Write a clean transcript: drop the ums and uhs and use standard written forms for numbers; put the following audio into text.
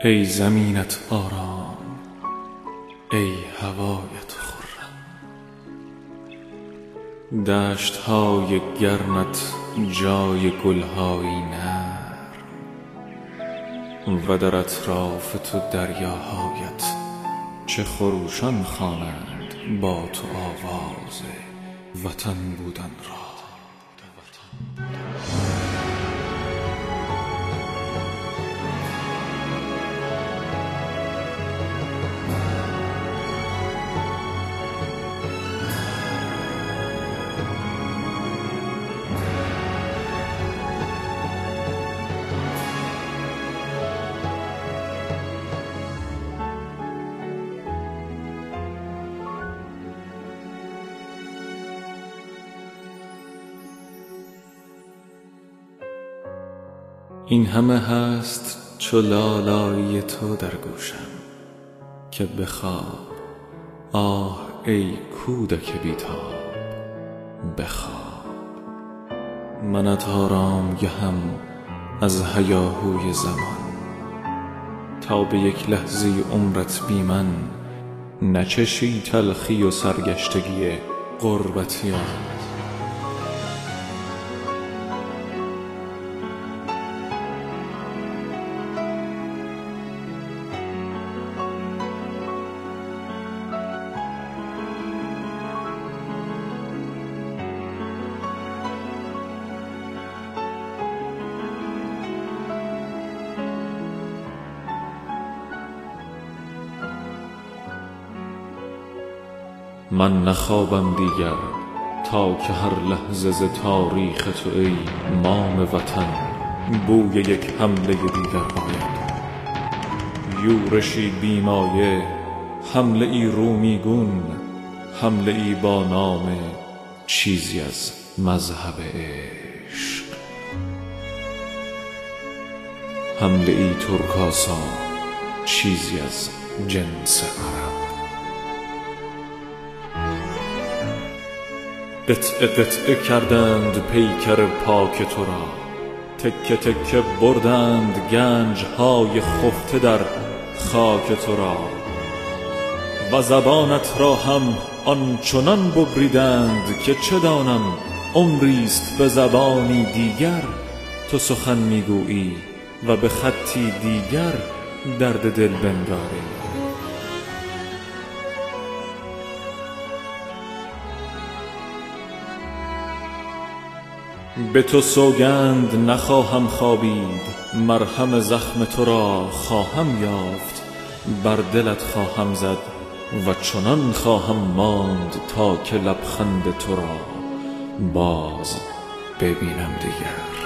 ای زمینت آرام، ای هوایت خرم، دشت‌های گرمت جای گل‌هایی نرم و در اطراف تو دریاهایت چه خروشان خوانند با تو آواز وطن بودن را. این همه هست چو لالایی تو در گوشم که بخواب، آه ای کودک بیتاب بخواب. منت آرامگهم از هیاهوی زمان، تا به یک لحظه عمرت بی من نچشی تلخی و سرگشتگی غربتیان. من نخوابم دیگر تا که هر لحظه ز تاریخ تو ای مام وطن بوی یک حمله دیگر آید. یورشی بیمایه، حمله ای رومیگون، حمله ای با نام چیزی از مذهب عشق، حمله ای ترکاسا، چیزی از جنس عرب. قطعه قطعه کردند پیکر پاک تو را، تکه تکه بردند گنج‌های خفته در خاک تو را، و زبانت را هم آنچنان ببریدند که چه دانم عمریست به زبانی دیگر تو سخن میگویی و به خطی دیگر درد دل بنگاری. به تو سوگند نخواهم خوابید، مرهم زخم تو را خواهم یافت، بر دلت خواهم زد و چنان خواهم ماند تا که لبخند تو را باز ببینم دیگر.